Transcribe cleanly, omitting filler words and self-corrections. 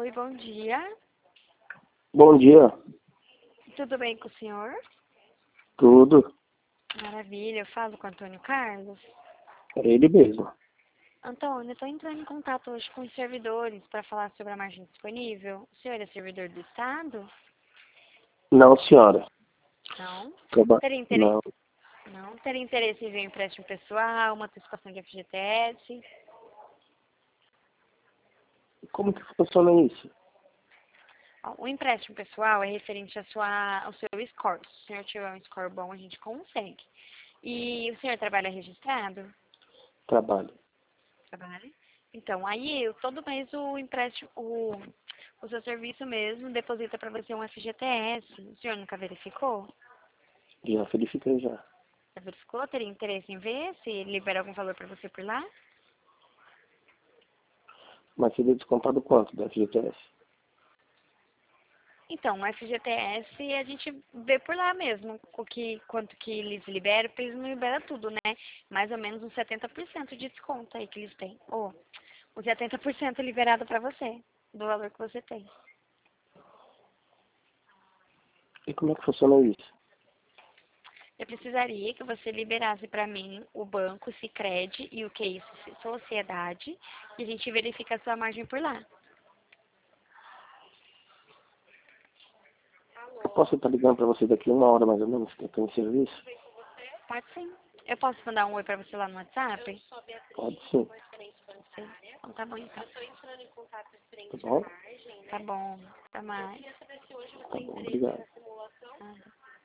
Oi, bom dia. Bom dia, Tudo bem com o senhor? tudo. Maravilha, eu falo com o Antônio Carlos. É ele mesmo. Antônio, eu estou entrando em contato hoje com os servidores para falar sobre a margem disponível. O senhor é servidor do Estado? Não, senhora. Não. Traba... Teria interesse? Não. Não. Teria interesse em ver um empréstimo pessoal, uma antecipação de FGTS? Como que funciona isso? Ó, o empréstimo pessoal é referente ao seu score. Se o senhor tiver um score bom, a gente consegue. E o senhor trabalha registrado? Trabalho. Trabalha. Então, aí todo mês o empréstimo, o seu serviço mesmo deposita para você um FGTS. O senhor nunca verificou? Já verifiquei já. Já verificou? Teria interesse em ver se libera algum valor para você por lá? Mas seria descontado quanto da FGTS? Então, o FGTS a gente vê por lá mesmo quanto que eles liberam, porque eles não liberam tudo, né? Mais ou menos uns 70% de desconto aí que eles têm. Ou uns 70% liberado para você, do valor que você tem. E como é que funciona isso? Eu precisaria que você liberasse para mim o banco, o Sicredi e o que é isso, sociedade, e a gente verifica a sua margem por lá. Eu posso estar ligando para você daqui 1 hora mais ou menos, que eu estou em serviço? Pode sim. Eu posso mandar um oi para você lá no WhatsApp? Pode sim. Sim. Então tá bom então. Tá bom? Tá bom. Até mais. Tá bom, obrigado. Nada.